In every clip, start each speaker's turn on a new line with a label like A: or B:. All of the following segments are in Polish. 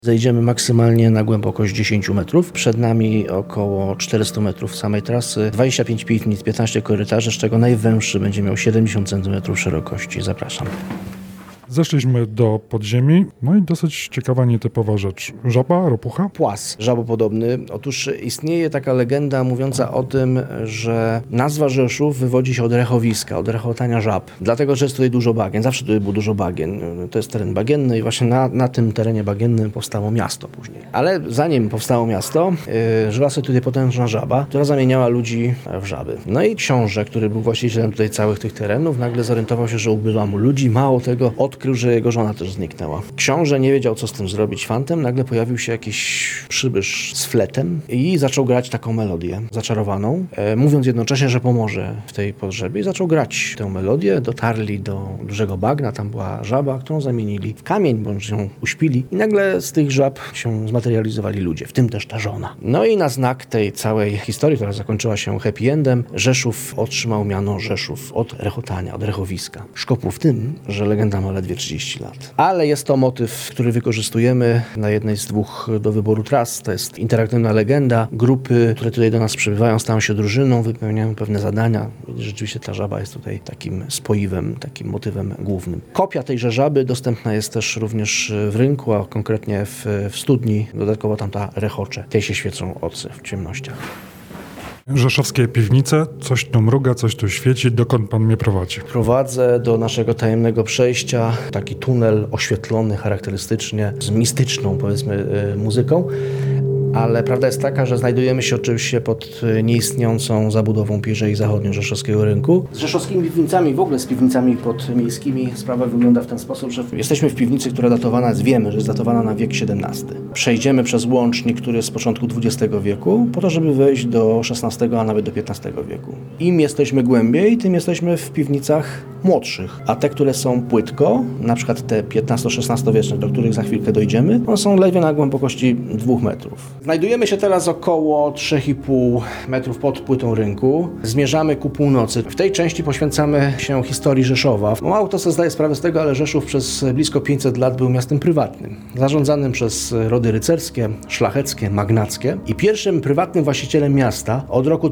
A: Zejdziemy maksymalnie na głębokość 10 metrów. Przed nami około 400 metrów samej trasy, 25 piwnic, 15 korytarzy, z czego najwęższy będzie miał 70 cm szerokości. Zapraszam.
B: Zeszliśmy do podziemi, no i dosyć ciekawa, nietypowa rzecz. Żaba, ropucha?
A: Płas żabopodobny. Otóż istnieje taka legenda mówiąca o tym, że nazwa Rzeszów wywodzi się od rechowiska, od rechotania żab. Dlatego, że jest tutaj dużo bagien. Zawsze tutaj było dużo bagien. To jest teren bagienny i właśnie na tym terenie bagiennym powstało miasto później. Ale zanim powstało miasto, żyła sobie tutaj potężna żaba, która zamieniała ludzi w żaby. No i książę, który był właścicielem tutaj całych tych terenów, nagle zorientował się, że ubywa mu ludzi. Mało tego, odkrył, że jego żona też zniknęła. Książę nie wiedział, co z tym zrobić fantem. Nagle pojawił się jakiś przybysz z fletem i zaczął grać taką melodię zaczarowaną, mówiąc jednocześnie, że pomoże w tej pogrzebie. I zaczął grać tę melodię. Dotarli do dużego bagna, tam była żaba, którą zamienili w kamień, bądź ją uśpili. I nagle z tych żab się zmaterializowali ludzie, w tym też ta żona. No i na znak tej całej historii, która zakończyła się happy endem, Rzeszów otrzymał miano Rzeszów od rechotania, od rechowiska. Szkopu w tym, że legenda ma ledwie 30 lat. Ale jest to motyw, który wykorzystujemy na jednej z dwóch do wyboru tras. To jest interaktywna legenda. Grupy, które tutaj do nas przybywają, stają się drużyną, wypełniają pewne zadania. I rzeczywiście ta żaba jest tutaj takim spoiwem, takim motywem głównym. Kopia tejże żaby dostępna jest też również w rynku, a konkretnie w studni. Dodatkowo tam ta rechocze. Tej się świecą ocy w ciemnościach.
B: Rzeszowskie piwnice, coś tu mruga, coś tu świeci. Dokąd pan mnie prowadzi?
A: Prowadzę do naszego tajemnego przejścia, taki tunel oświetlony charakterystycznie, z mistyczną, powiedzmy, muzyką. Ale prawda jest taka, że znajdujemy się oczywiście pod nieistniejącą zabudową Pierzei Zachodnio Rzeszowskiego Rynku. Z rzeszowskimi piwnicami, w ogóle z piwnicami podmiejskimi sprawa wygląda w ten sposób, że jesteśmy w piwnicy, która datowana jest, wiemy, że jest datowana na wiek XVII. Przejdziemy przez łącznik, który jest z początku XX wieku, po to, żeby wejść do XVI, a nawet do XV wieku. Im jesteśmy głębiej, tym jesteśmy w piwnicach młodszych, a te, które są płytko, na przykład te XV-XVI wieczne, do których za chwilkę dojdziemy, one są ledwie na głębokości 2 metrów. Znajdujemy się teraz około 3,5 metrów pod płytą rynku. Zmierzamy ku północy. W tej części poświęcamy się historii Rzeszowa. Mało kto sobie zdaje sprawę z tego, ale Rzeszów przez blisko 500 lat był miastem prywatnym, zarządzanym przez rody rycerskie, szlacheckie, magnackie. I pierwszym prywatnym właścicielem miasta od roku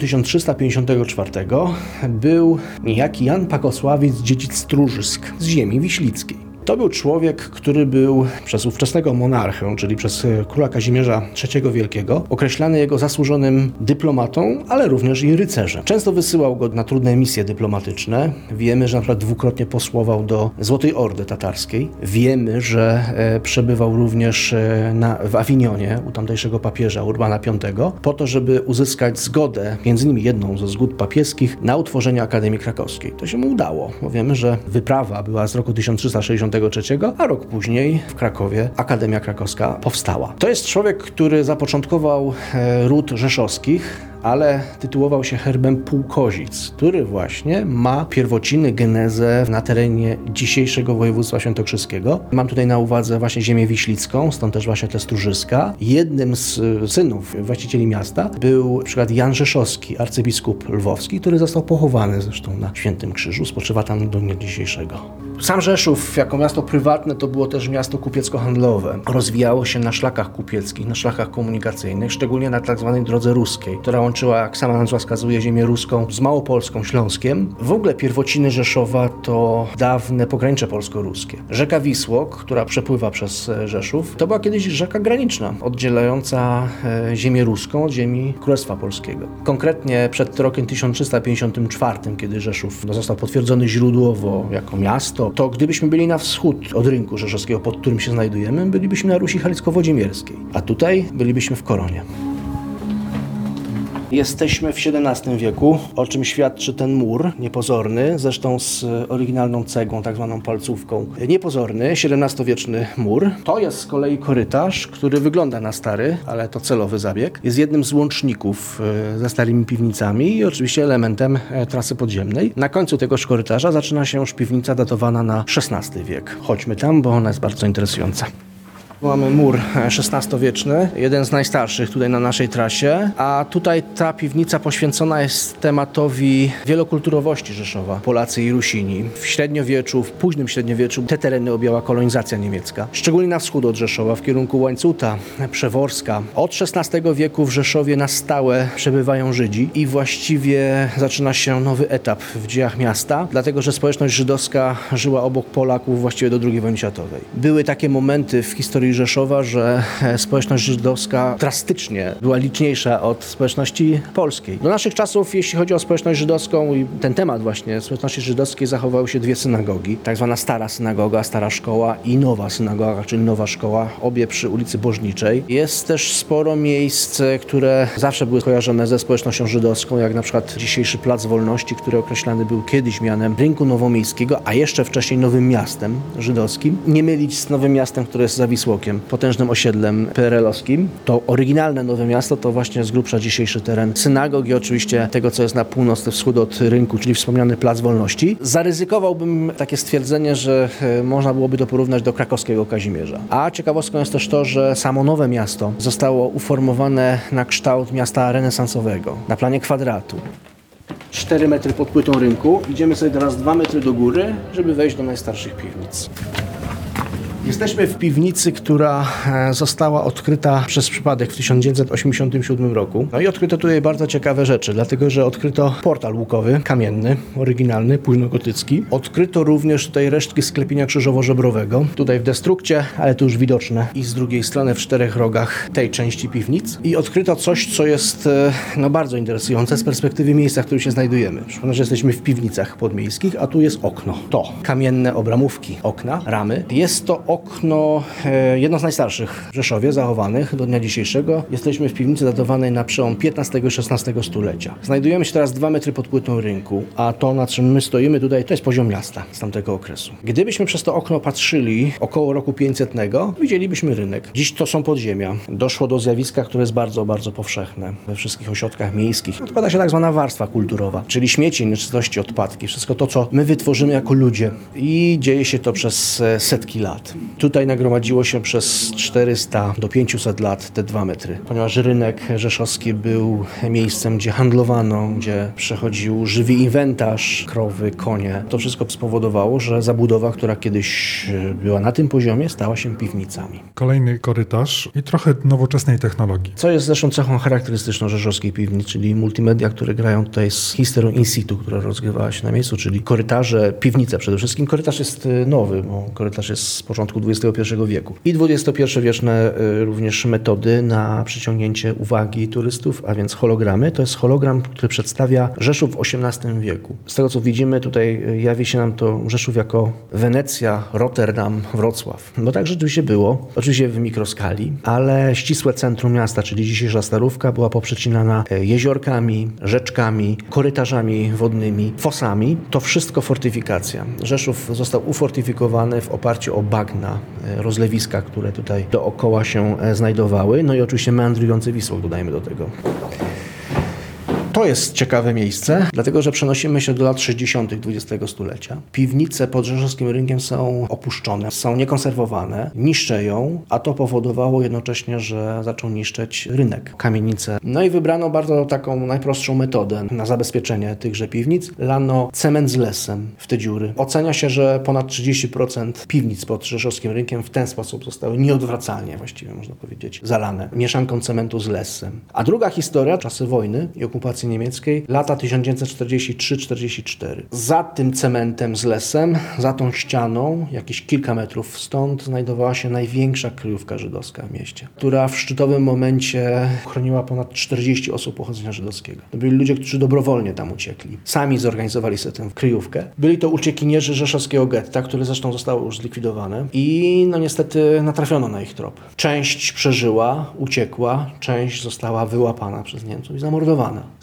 A: 1354 był niejaki Jan Pakosławiec-Dziedzic-Strużysk z ziemi wiślickiej. To był człowiek, który był przez ówczesnego monarchę, czyli przez króla Kazimierza III Wielkiego, określany jego zasłużonym dyplomatą, ale również i rycerzem. Często wysyłał go na trudne misje dyplomatyczne. Wiemy, że na przykład dwukrotnie posłował do Złotej Ordy Tatarskiej. Wiemy, że przebywał również w Awinionie u tamtejszego papieża Urbana V po to, żeby uzyskać zgodę, między innymi jedną ze zgód papieskich, na utworzenie Akademii Krakowskiej. To się mu udało, bo wiemy, że wyprawa była z roku 1363, a rok później w Krakowie Akademia Krakowska powstała. To jest człowiek, który zapoczątkował ród rzeszowskich, ale tytułował się herbem Półkozic, który właśnie ma pierwociny, genezę na terenie dzisiejszego województwa świętokrzyskiego. Mam tutaj na uwadze właśnie ziemię wiślicką, stąd też właśnie te Strużyska. Jednym z synów właścicieli miasta był na przykład Jan Rzeszowski, arcybiskup lwowski, który został pochowany zresztą na Świętym Krzyżu, spoczywa tam do dnia dzisiejszego. Sam Rzeszów jako miasto prywatne to było też miasto kupiecko-handlowe. Rozwijało się na szlakach kupieckich, na szlakach komunikacyjnych, szczególnie na tak zwanej drodze ruskiej, która łączyła, jak sama nazwa wskazuje, ziemię ruską z Małopolską, Śląskiem. W ogóle pierwociny Rzeszowa to dawne pogranicze polsko-ruskie. Rzeka Wisłok, która przepływa przez Rzeszów, to była kiedyś rzeka graniczna, oddzielająca ziemię ruską od ziemi Królestwa Polskiego. Konkretnie przed rokiem 1354, kiedy Rzeszów został potwierdzony źródłowo jako miasto, to gdybyśmy byli na wschód od rynku rzeszowskiego, pod którym się znajdujemy, bylibyśmy na Rusi Halicko-Wodzimierskiej, a tutaj bylibyśmy w Koronie. Jesteśmy w XVII wieku, o czym świadczy ten mur niepozorny, zresztą z oryginalną cegłą, tak zwaną palcówką. Niepozorny, XVII-wieczny mur. To jest z kolei korytarz, który wygląda na stary, ale to celowy zabieg. Jest jednym z łączników ze starymi piwnicami i oczywiście elementem trasy podziemnej. Na końcu tegoż korytarza zaczyna się już piwnica datowana na XVI wiek. Chodźmy tam, bo ona jest bardzo interesująca. Mamy mur XVI-wieczny, jeden z najstarszych tutaj na naszej trasie, a tutaj ta piwnica poświęcona jest tematowi wielokulturowości Rzeszowa, Polacy i Rusini. W średniowieczu, w późnym średniowieczu te tereny objęła kolonizacja niemiecka, szczególnie na wschód od Rzeszowa, w kierunku Łańcuta, Przeworska. Od XVI wieku w Rzeszowie na stałe przebywają Żydzi i właściwie zaczyna się nowy etap w dziejach miasta, dlatego że społeczność żydowska żyła obok Polaków właściwie do II wojny światowej. Były takie momenty w historii Rzeszowa, że społeczność żydowska drastycznie była liczniejsza od społeczności polskiej. Do naszych czasów, jeśli chodzi o społeczność żydowską i ten temat właśnie społeczności żydowskiej, zachowały się dwie synagogi. Tak zwana stara synagoga, stara szkoła i nowa synagoga, czyli nowa szkoła, obie przy ulicy Bożniczej. Jest też sporo miejsc, które zawsze były kojarzone ze społecznością żydowską, jak na przykład dzisiejszy Plac Wolności, który określany był kiedyś mianem Rynku Nowomiejskiego, a jeszcze wcześniej Nowym Miastem żydowskim. Nie mylić z Nowym Miastem, które jest za Wisłokiem, potężnym osiedlem PRL-owskim. To oryginalne Nowe Miasto to właśnie z grubsza dzisiejszy teren synagogi, oczywiście tego, co jest na północ, wschód od rynku, czyli wspomniany Plac Wolności. Zaryzykowałbym takie stwierdzenie, że można byłoby to porównać do krakowskiego Kazimierza. A ciekawostką jest też to, że samo Nowe Miasto zostało uformowane na kształt miasta renesansowego, na planie kwadratu. 4 metry pod płytą rynku. Idziemy sobie teraz 2 metry do góry, żeby wejść do najstarszych piwnic. Jesteśmy w piwnicy, która została odkryta przez przypadek w 1987 roku. No i odkryto tutaj bardzo ciekawe rzeczy, dlatego że odkryto portal łukowy, kamienny, oryginalny, późnogotycki. Odkryto również tutaj resztki sklepienia krzyżowo-żebrowego, tutaj w destrukcie, ale tu już widoczne i z drugiej strony w 4 rogach tej części piwnic. I odkryto coś, co jest bardzo interesujące z perspektywy miejsca, w którym się znajdujemy. Przypomnę, że jesteśmy w piwnicach podmiejskich, a tu jest okno. To kamienne obramówki, okna, ramy. Jest to okno, jedno z najstarszych w Rzeszowie, zachowanych do dnia dzisiejszego. Jesteśmy w piwnicy datowanej na przełom XV i XVI stulecia. Znajdujemy się teraz 2 metry pod płytą rynku, a to, na czym my stoimy tutaj, to jest poziom miasta z tamtego okresu. Gdybyśmy przez to okno patrzyli około roku 500, widzielibyśmy rynek. Dziś to są podziemia. Doszło do zjawiska, które jest bardzo, bardzo powszechne we wszystkich ośrodkach miejskich. Odkłada się tak zwana warstwa kulturowa, czyli śmieci, nieczystości, odpadki. Wszystko to, co my wytworzymy jako ludzie. I dzieje się to przez setki lat. Tutaj nagromadziło się przez 400 do 500 lat te 2 metry, ponieważ rynek rzeszowski był miejscem, gdzie handlowano, gdzie przechodził żywy inwentarz, krowy, konie. To wszystko spowodowało, że zabudowa, która kiedyś była na tym poziomie, stała się piwnicami.
B: Kolejny korytarz i trochę nowoczesnej technologii.
A: Co jest zresztą cechą charakterystyczną rzeszowskiej piwnic, czyli multimedia, które grają tutaj z historią in situ, która rozgrywała się na miejscu, czyli korytarze, piwnice przede wszystkim. Korytarz jest nowy, bo korytarz jest z początku XXI wieku. I XXI-wieczne również metody na przyciągnięcie uwagi turystów, a więc hologramy. To jest hologram, który przedstawia Rzeszów w XVIII wieku. Z tego, co widzimy, tutaj jawi się nam to Rzeszów jako Wenecja, Rotterdam, Wrocław. No tak rzeczywiście było, oczywiście w mikroskali, ale ścisłe centrum miasta, czyli dzisiejsza Starówka, była poprzecinana jeziorkami, rzeczkami, korytarzami wodnymi, fosami. To wszystko fortyfikacja. Rzeszów został ufortyfikowany w oparciu o bagna, rozlewiska, które tutaj dookoła się znajdowały. No i oczywiście meandrujący Wisłok dodajmy do tego. To jest ciekawe miejsce, dlatego że przenosimy się do lat 60. XX stulecia. Piwnice pod rzeszowskim rynkiem są opuszczone, są niekonserwowane, niszczeją, a to powodowało jednocześnie, że zaczął niszczeć rynek, kamienice. No i wybrano bardzo taką najprostszą metodę na zabezpieczenie tychże piwnic. Lano cement z lesem w te dziury. Ocenia się, że ponad 30% piwnic pod rzeszowskim rynkiem w ten sposób zostały nieodwracalnie, właściwie można powiedzieć, zalane mieszanką cementu z lesem. A druga historia, czasy wojny i okupacji niemieckiej, lata 1943-44. Za tym cementem z lesem, za tą ścianą, jakieś kilka metrów stąd, znajdowała się największa kryjówka żydowska w mieście, która w szczytowym momencie chroniła ponad 40 osób pochodzenia żydowskiego. To byli ludzie, którzy dobrowolnie tam uciekli. Sami zorganizowali sobie tę kryjówkę. Byli to uciekinierzy rzeszowskiego getta, które zresztą zostały już zlikwidowane i no niestety natrafiono na ich trop. Część przeżyła, uciekła, część została wyłapana przez Niemców i zamordowana.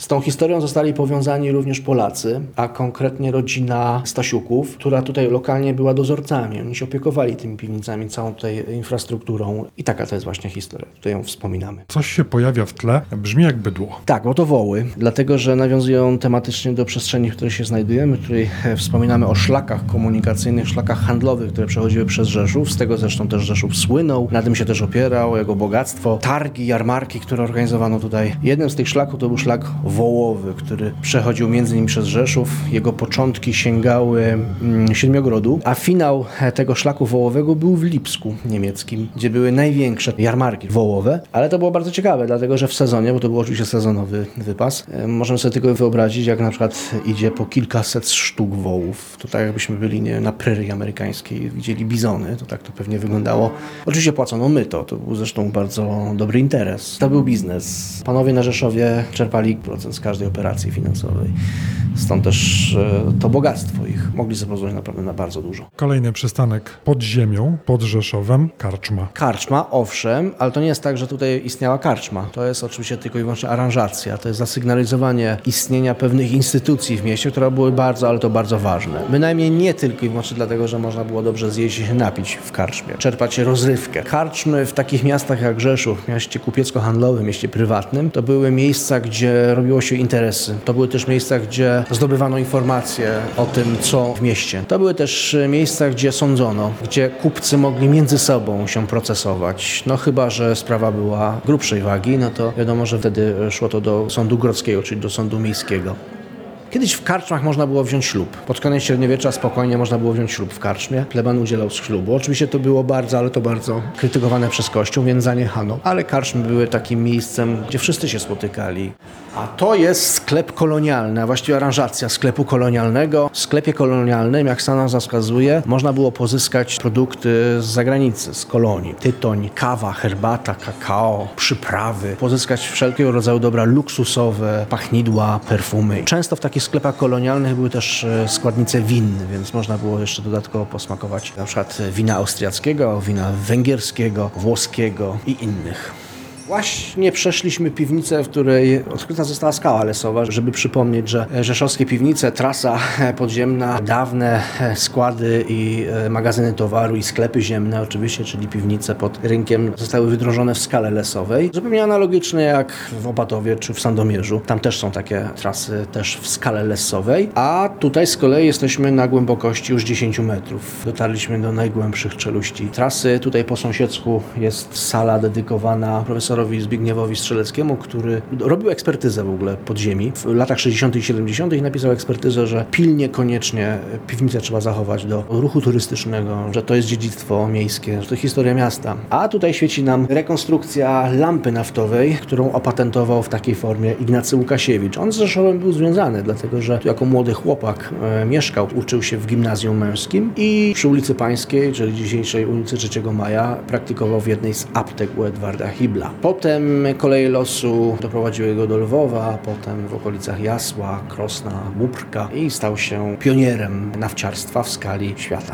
A: Z tą historią zostali powiązani również Polacy, a konkretnie rodzina Stasiuków, która tutaj lokalnie była dozorcami. Oni się opiekowali tymi piwnicami, całą tutaj infrastrukturą i taka to jest właśnie historia. Tutaj ją wspominamy.
B: Coś się pojawia w tle, brzmi jak bydło.
A: Tak, bo to woły, dlatego że nawiązują tematycznie do przestrzeni, w której się znajdujemy. Tutaj wspominamy o szlakach komunikacyjnych, szlakach handlowych, które przechodziły przez Rzeszów. Z tego zresztą też Rzeszów słynął, na tym się też opierał, jego bogactwo. Targi, jarmarki, które organizowano tutaj. Jednym z tych szlaków to był szlak wołowy, który przechodził między innymi przez Rzeszów. Jego początki sięgały Siedmiogrodu, a finał tego szlaku wołowego był w Lipsku niemieckim, gdzie były największe jarmarki wołowe, ale to było bardzo ciekawe, dlatego że w sezonie, bo to był oczywiście sezonowy wypas, możemy sobie tylko wyobrazić, jak na przykład idzie po kilkaset sztuk wołów. To tak jakbyśmy byli na prerii amerykańskiej, widzieli bizony, to tak to pewnie wyglądało. Oczywiście płacono myto, to był zresztą bardzo dobry interes. To był biznes. Panowie na Rzeszowie czerpali procent z każdej operacji finansowej. Stąd też to bogactwo ich. Mogli sobie pozwolić naprawdę na bardzo dużo.
B: Kolejny przystanek pod ziemią, pod Rzeszowem, karczma.
A: Karczma, owszem, ale to nie jest tak, że tutaj istniała karczma. To jest oczywiście tylko i wyłącznie aranżacja. To jest zasygnalizowanie istnienia pewnych instytucji w mieście, które były bardzo, ale to bardzo ważne. Bynajmniej nie tylko i wyłącznie dlatego, że można było dobrze zjeść i się napić w karczmie, czerpać rozrywkę. Karczmy w takich miastach jak Rzeszów, mieście kupiecko-handlowym, mieście prywatnym, to były miejsca, gdzie robiło się interesy. To były też miejsca, gdzie zdobywano informacje o tym, co w mieście. To były też miejsca, gdzie sądzono, gdzie kupcy mogli między sobą się procesować. No chyba że sprawa była grubszej wagi, no to wiadomo, że wtedy szło to do sądu grodzkiego, czyli do sądu miejskiego. Kiedyś w karczmach można było wziąć ślub. Pod koniec średniowiecza spokojnie można było wziąć ślub w karczmie. Pleban udzielał ślubu. Oczywiście to było bardzo, ale to bardzo krytykowane przez Kościół, więc zaniechano. Ale karczmy były takim miejscem, gdzie wszyscy się spotykali. A to jest sklep kolonialny, a właściwie aranżacja sklepu kolonialnego. W sklepie kolonialnym, jak sama nazwa wskazuje, można było pozyskać produkty z zagranicy, z kolonii. Tytoń, kawa, herbata, kakao, przyprawy. Pozyskać wszelkiego rodzaju dobra luksusowe, pachnidła, perfumy. Często w takich sklepach kolonialnych były też składnice win, więc można było jeszcze dodatkowo posmakować na przykład wina austriackiego, wina węgierskiego, włoskiego i innych. Właśnie przeszliśmy piwnicę, w której odkryta została skała lesowa, żeby przypomnieć, że rzeszowskie piwnice, trasa podziemna, dawne składy i magazyny towaru i sklepy ziemne oczywiście, czyli piwnice pod rynkiem, zostały wydrążone w skale lesowej. Zupełnie analogicznie jak w Opatowie czy w Sandomierzu. Tam też są takie trasy też w skale lesowej, a tutaj z kolei jesteśmy na głębokości już 10 metrów. Dotarliśmy do najgłębszych czeluści trasy. Tutaj po sąsiedzku jest sala dedykowana profesorowi Zbigniewowi Strzeleckiemu, który robił ekspertyzę w ogóle podziemi w latach 60. i 70. i napisał ekspertyzę, że pilnie, koniecznie piwnicę trzeba zachować do ruchu turystycznego, że to jest dziedzictwo miejskie, że to historia miasta. A tutaj świeci nam rekonstrukcja lampy naftowej, którą opatentował w takiej formie Ignacy Łukasiewicz. On z Rzeszowem był związany, dlatego że jako młody chłopak mieszkał, uczył się w gimnazjum męskim i przy ulicy Pańskiej, czyli dzisiejszej ulicy 3 Maja, praktykował w jednej z aptek u Edwarda Hibla. Potem koleje losu doprowadziły go do Lwowa, potem w okolicach Jasła, Krosna, Łuprka i stał się pionierem nafciarstwa w skali świata.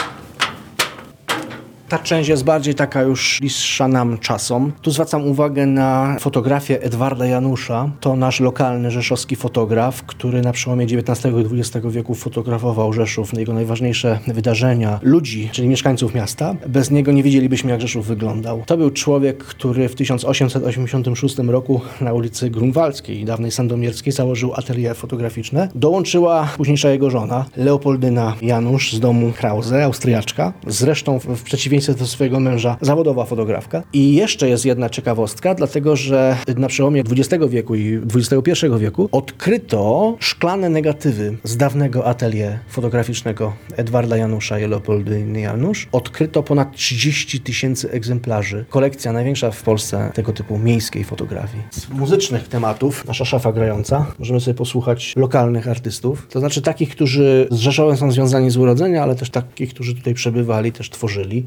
A: Ta część jest bardziej taka już bliższa nam czasom. Tu zwracam uwagę na fotografię Edwarda Janusza. To nasz lokalny rzeszowski fotograf, który na przełomie XIX i XX wieku fotografował Rzeszów, jego najważniejsze wydarzenia, ludzi, czyli mieszkańców miasta. Bez niego nie wiedzielibyśmy, jak Rzeszów wyglądał. To był człowiek, który w 1886 roku na ulicy Grunwaldzkiej, dawnej Sandomierskiej, założył atelier fotograficzne. Dołączyła późniejsza jego żona, Leopoldyna Janusz z domu Krause, Austriaczka. Zresztą w przeciwieństwie do swojego męża zawodowa fotografka. I jeszcze jest jedna ciekawostka, dlatego że na przełomie XX wieku i XXI wieku odkryto szklane negatywy z dawnego atelier fotograficznego Edwarda Janusza i Leopoldyny Janusz. Odkryto ponad 30 000 egzemplarzy. Kolekcja największa w Polsce tego typu miejskiej fotografii. Z muzycznych tematów, nasza szafa grająca, możemy sobie posłuchać lokalnych artystów, to znaczy takich, którzy z Rzeszowem są związani z urodzenia, ale też takich, którzy tutaj przebywali, też tworzyli.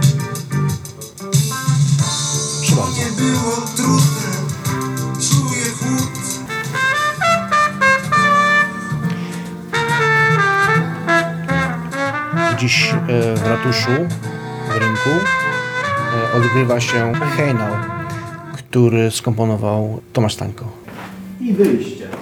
A: Proszę bardzo.
C: Nie było trudne, czuję chłód.
A: Dziś w ratuszu, w rynku odgrywa się hejnał, który skomponował Tomasz Stańko. i wyjście.